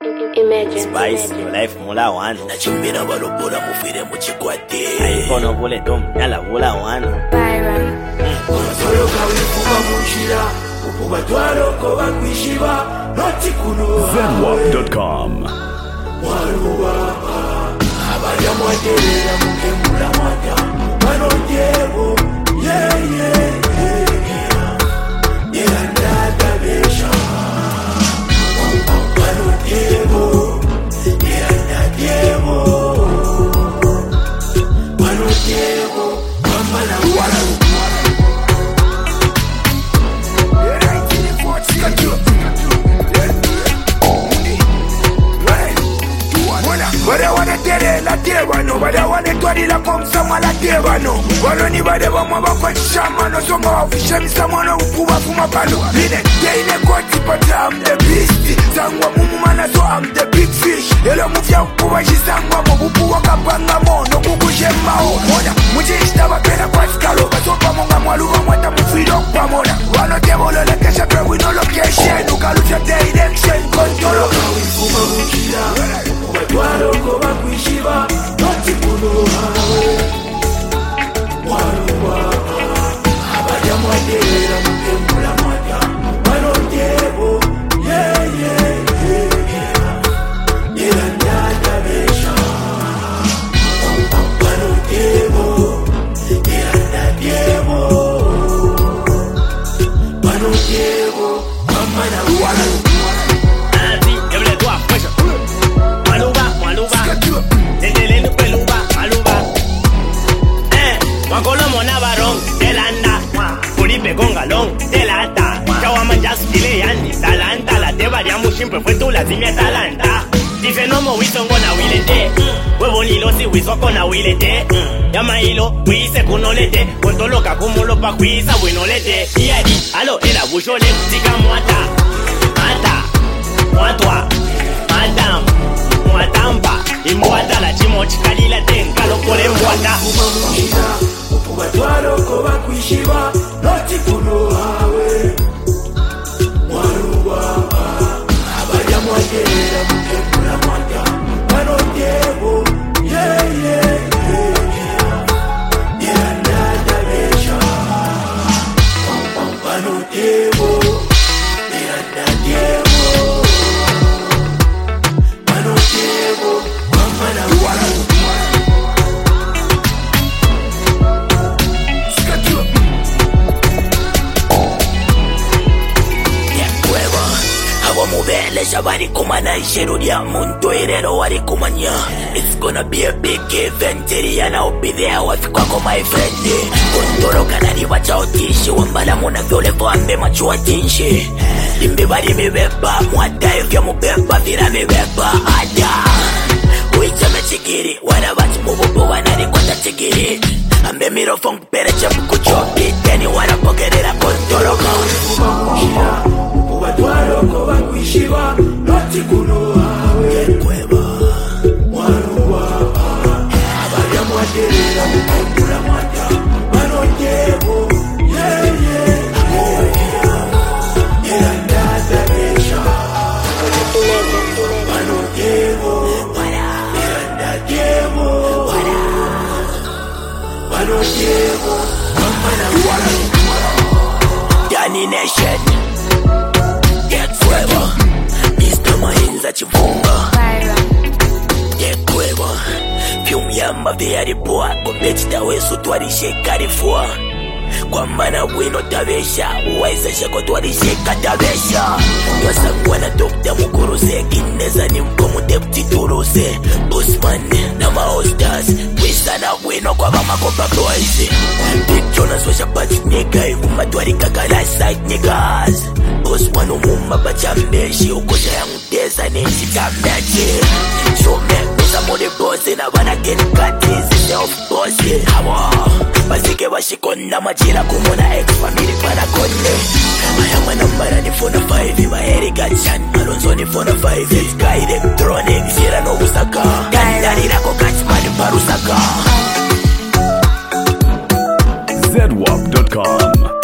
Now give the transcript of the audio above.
Imagine. Spice, your life mula wano. Nachimbira balobora mufire muchikwate. Aipono bole tom, yala mula wano. Byron. Soloka wifuka munjira, ukuba twaloko bakwishiba, noti kuno. Zenwap.com. Waluwa, abaja mwaterera mukemula mwata, wano jebo, yeah. Yera ndata besha, wano jebo, yera ndata jebo, wano jebo, wamala wala. Bada wane tere la tebano, bada wane twari la komsama la tebano. Wano ni bade wama wako shamano, songa wafisha misamano ukuba fuma palo. Line, teine koti pata I'm the beast. Sangwa mumu mana so I'm the big fish. Yelo mufya ukuba jisangwa mobupu wakapanga mono kukushe mao. Mona, muje ishtaba pena kwa skalo. Basopa monga mwaluwa mwata mufiro kwa mona. Wano tebolo le kesha kwe we no location. Ukalusha direction control. Kawifuma mukila. Waloko bakwishiba, noti kuno hawe. Waluwa, abaja mwaterera mukemula mwata, wano jebo, yeah. Yera ndata besha, wano jebo, yera ndata jebo, wano jebo, mamana wala. Wakolo mona barong, delanda Furipe con galón, delata Chawa manjas kile yani, talanta La teba diamu siempre fue tu la simia talanta Dice no mo wiso ngona wilete Huevo nilo si wiso kona wilete Yama hilo, wise kunolete Konto loka kumulo pa kwisa winolete Iyadi, alo, ela bushole Tika mwata, mata Mwatwa, madam Mwatampa, imwata La chimo chikalila tenka Lokole mwata Waloko bakwishiba, noti kuno hawe. Waluwa, abaja mwaterera mukemula mwata, wano jebo, yeah. Yera ndata besha, wano jebo, yera ndata jebo, wano jebo, wamana wala. Lesha bari kumana ishero dia muntu irero wari kumanya. It's gonna be a big event. Yana will be there wafika kwa my friend. Kondoro kanani wacha otishi wambala muna vyole vambe machua tinshi. Limbe bari mibeba mwata evya mubeba vira mibeba ada. Uicha mechigiri wana bati mububu wanari kwata chigiri. Ambe miro fong pere chapu kuchopi. Teni wana pokerera kondoro kaunifuma Waloko bakwishiba, noti kuno hawe. Kweba, waluwa, abaja mwaterera mukemula mwata, wano jebo, yeah. Yera ndata besha, wano jebo, yera ndata jebo, wano jebo, mamana wala. Dani Nation. Forever, Mr. Mahinza Chivunga. Yekweba, Pyumyamba vyari boa. Kompetita wesu tuwarishe rifua. Kwa mana wino tabesha. Uwaisa shako tuwarishe tabesha. Yosangwa na Dr. Mukuruze. Kineza ni mkomu deputy turuse. Bossman na maostas. Wisa na wino kwa makopa boys. Big Jonas washa patch nigga. Ifuma tuwari kakala side niggas. Bossman umuma bachambeshi. Ukosha ya muteza nishi chambeshi. Show me misa mode boss. Na wana get katizi self boss. Hawa basike bashikona machira kumona ex-family para konde. Ayama nambara ni 4-5. Maheri gachan Alonso ni 4-5. This guy electronic Sira no usaka Kandari rako kachmani parusaka Zenwap.com.